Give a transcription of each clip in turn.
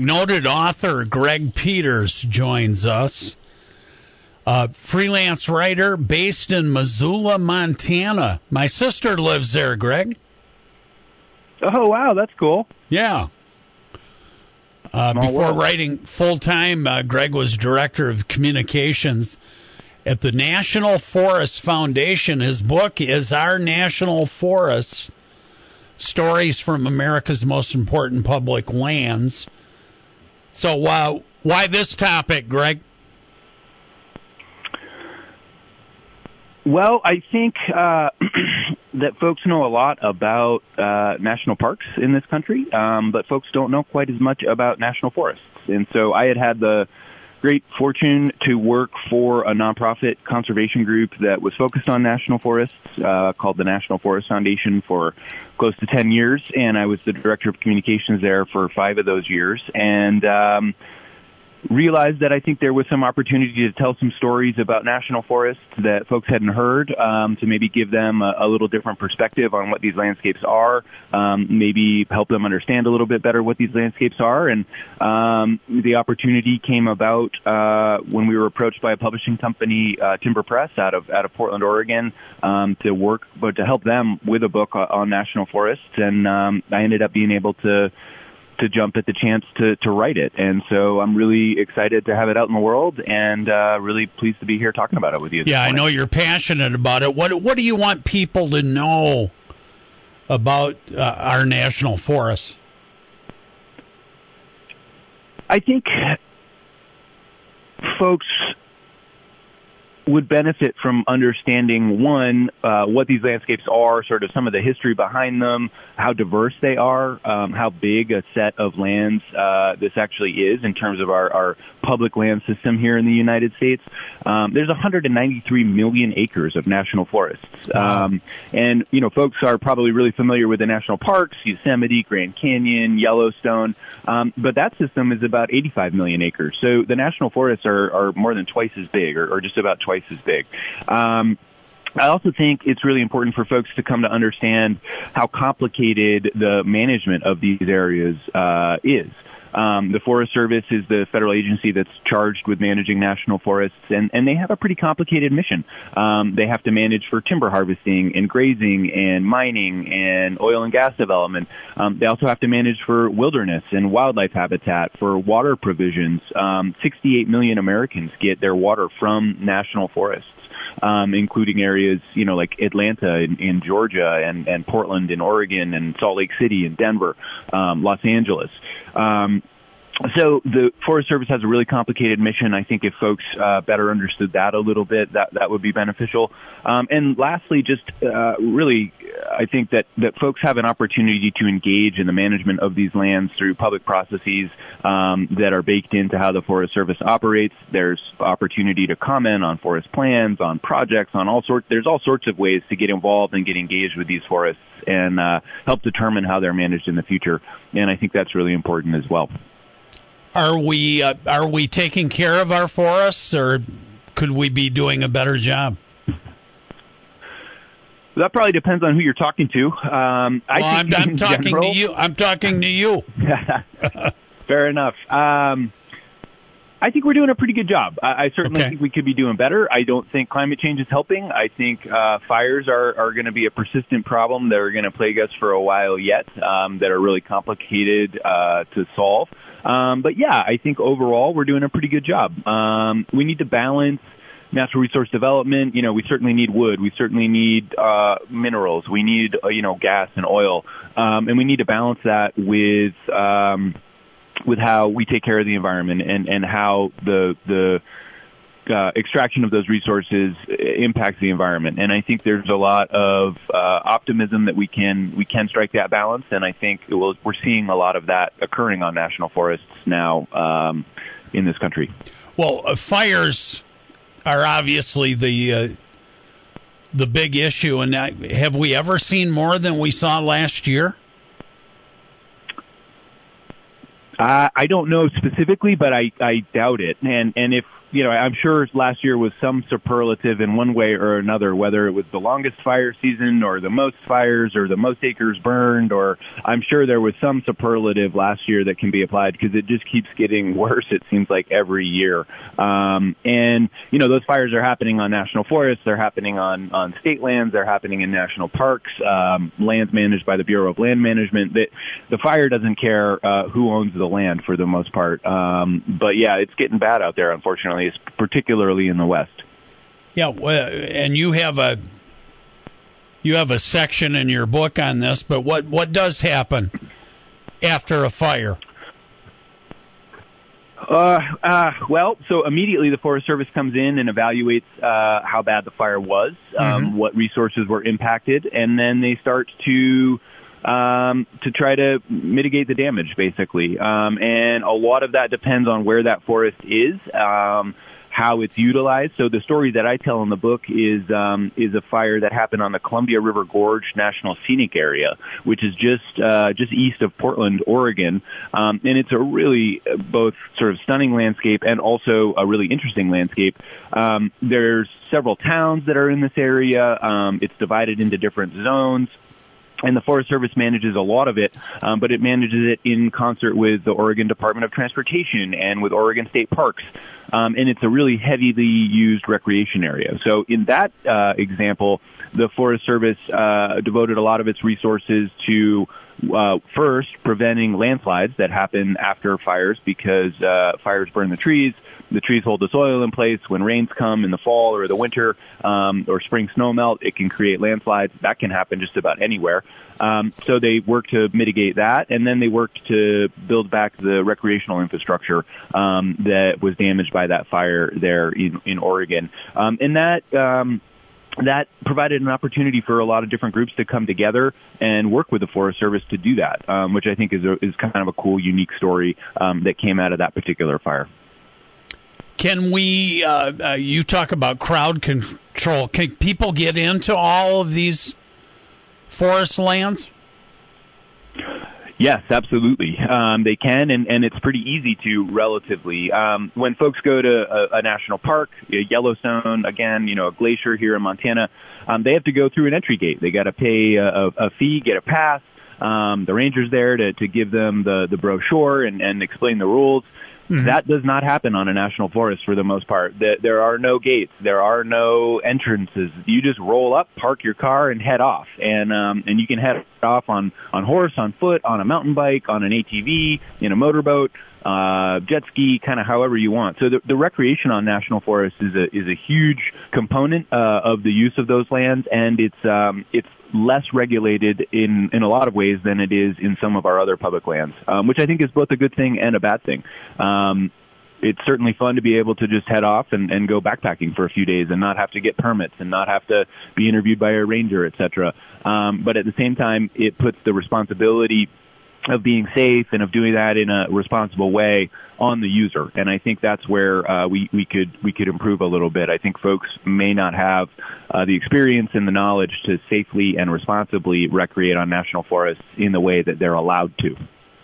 Noted author Greg Peters joins us. Freelance writer based in Missoula, Montana. My sister lives there, Greg. Oh, wow, that's cool. Yeah. Before writing full-time, Greg was director of communications at the National Forest Foundation. His book is Our National Forests, Stories from America's Most Important Public Lands. So why this topic, Greg? Well, I think that folks know a lot about national parks in this country, but folks don't know quite as much about national forests. And so I had the great fortune to work for a nonprofit conservation group that was focused on national forests called the National Forest Foundation for close to 10 years, and I was the director of communications there for 5 of those years. And realized that I think there was some opportunity to tell some stories about national forests that folks hadn't heard, to maybe give them a little different perspective on what these landscapes are, maybe help them understand a little bit better what these landscapes are. And the opportunity came about when we were approached by a publishing company, Timber Press, out of Portland, Oregon, to help them with a book on national forests. And I ended up being able to jump at the chance to write it. And so I'm really excited to have it out in the world, and really pleased to be here talking about it with you. Yeah, I know you're passionate about it. What do you want people to know about our national forests? I think folks would benefit from understanding, one, what these landscapes are, sort of some of the history behind them, how diverse they are, how big a set of lands this actually is in terms of our public land system here in the United States. There's 193 million acres of national forests. And, folks are probably really familiar with the national parks, Yosemite, Grand Canyon, Yellowstone, but that system is about 85 million acres. So the national forests are more than twice as big, or just about twice as big. I also think it's really important for folks to come to understand how complicated the management of these areas is. The Forest Service is the federal agency that's charged with managing national forests, and they have a pretty complicated mission. They have to manage for timber harvesting and grazing and mining and oil and gas development. They also have to manage for wilderness and wildlife habitat, for water provisions. 68 million Americans get their water from national forests, including areas, like Atlanta in Georgia and Portland in Oregon and Salt Lake City and Denver, Los Angeles. So the Forest Service has a really complicated mission. I think if folks better understood that a little bit, that would be beneficial. And lastly, just really, I think that folks have an opportunity to engage in the management of these lands through public processes that are baked into how the Forest Service operates. There's opportunity to comment on forest plans, on projects, on there's all sorts of ways to get involved and get engaged with these forests and help determine how they're managed in the future. And I think that's really important as well. Are we taking care of our forests, or could we be doing a better job? That probably depends on who you're talking to. I'm talking to you. I'm talking to you. Fair enough. I think we're doing a pretty good job. I certainly think we could be doing better. I don't think climate change is helping. I think fires are going to be a persistent problem that are going to plague us for a while yet, that are really complicated to solve. But yeah, I think overall we're doing a pretty good job. We need to balance natural resource development. We certainly need wood. We certainly need minerals. We need, gas and oil. And we need to balance that with how we take care of the environment and how the extraction of those resources impacts the environment. And I think there's a lot of optimism that we can strike that balance. And I think we're seeing a lot of that occurring on national forests now in this country. Well, fires are obviously the big issue. And have we ever seen more than we saw last year? I don't know specifically, but I doubt it. And if I'm sure last year was some superlative in one way or another, whether it was the longest fire season or the most fires or the most acres burned, or I'm sure there was some superlative last year that can be applied because it just keeps getting worse, it seems like, every year. And, those fires are happening on national forests, they're happening on state lands, they're happening in national parks, lands managed by the Bureau of Land Management. The fire doesn't care who owns the land for the most part. But yeah, it's getting bad out there, unfortunately, particularly in the West. Yeah, and you have a section in your book on this, but what does happen after a fire? Well, so immediately the Forest Service comes in and evaluates how bad the fire was, what resources were impacted, and then they start to try to mitigate the damage, basically. And a lot of that depends on where that forest is, how it's utilized. So the story that I tell in the book is a fire that happened on the Columbia River Gorge National Scenic Area, which is just east of Portland, Oregon. And it's a really both sort of stunning landscape and also a really interesting landscape. There's several towns that are in this area. It's divided into different zones. And the Forest Service manages a lot of it, but it manages it in concert with the Oregon Department of Transportation and with Oregon State Parks. And it's a really heavily used recreation area. So in that example, the Forest Service devoted a lot of its resources to first preventing landslides that happen after fires because fires burn the trees. The trees hold the soil in place. When rains come in the fall or the winter or spring snowmelt, it can create landslides. That can happen just about anywhere. So they worked to mitigate that, and then they worked to build back the recreational infrastructure that was damaged by that fire there in Oregon. And that provided an opportunity for a lot of different groups to come together and work with the Forest Service to do that, which I think is kind of a cool, unique story that came out of that particular fire. Can we, you talk about crowd control, can people get into all of these forest lands? Yes, absolutely. They can, and it's pretty easy to relatively. When folks go to a national park, Yellowstone, again, a glacier here in Montana, they have to go through an entry gate. They got to pay a fee, get a pass. The ranger's there to give them the brochure and explain the rules. Mm-hmm. That does not happen on a national forest for the most part. There are no gates. There are no entrances. You just roll up, park your car, and head off. And you can head off on horse, on foot, on a mountain bike, on an ATV, in a motorboat, jet ski, kind of however you want. So the recreation on national forests is a huge component of the use of those lands, and it's less regulated in a lot of ways than it is in some of our other public lands, which I think is both a good thing and a bad thing. It's certainly fun to be able to just head off and go backpacking for a few days and not have to get permits and not have to be interviewed by a ranger, et cetera. But at the same time, it puts the responsibility of being safe and of doing that in a responsible way on the user. And I think that's where we could improve a little bit. I think folks may not have the experience and the knowledge to safely and responsibly recreate on national forests in the way that they're allowed to.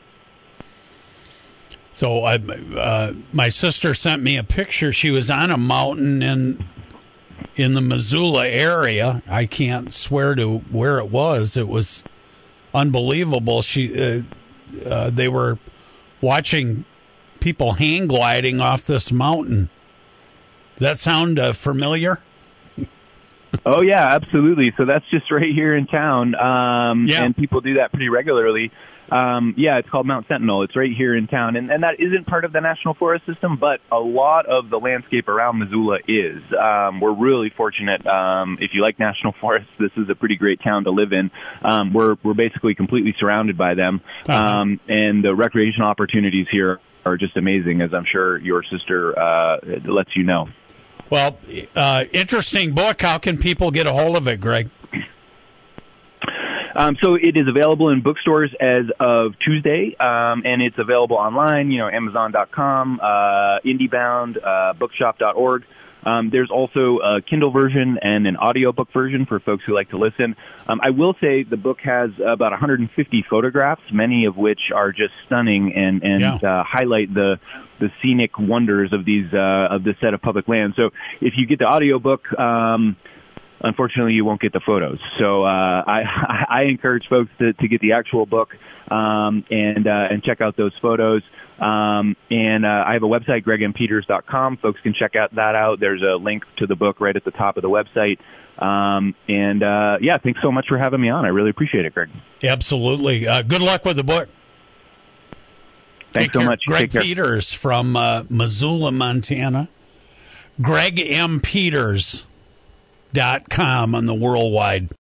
So my sister sent me a picture. She was on a mountain in the Missoula area. I can't swear to where it was. It was unbelievable. They were watching people hang gliding off this mountain. Does that sound familiar? Oh yeah, absolutely. So that's just right here in town. And people do that pretty regularly. It's called Mount Sentinel. It's right here in town. And that isn't part of the National Forest System, but a lot of the landscape around Missoula is. We're really fortunate. If you like national forests, this is a pretty great town to live in. We're basically completely surrounded by them. And the recreation opportunities here are just amazing, as I'm sure your sister lets you know. Well, interesting book. How can people get a hold of it, Greg? So it is available in bookstores as of Tuesday, and it's available online, Amazon.com, IndieBound, bookshop.org. There's also a Kindle version and an audiobook version for folks who like to listen. I will say the book has about 150 photographs, many of which are just stunning and highlight the scenic wonders of these of this set of public lands. So if you get the audiobook, unfortunately, you won't get the photos. So I encourage folks to get the actual book and check out those photos. And I have a website, gregmpeters.com. Folks can check that out. There's a link to the book right at the top of the website. Thanks so much for having me on. I really appreciate it, Greg. Absolutely. Good luck with the book. Thanks so much. Greg Peters from Missoula, Montana. GregMPeters.com on the worldwide.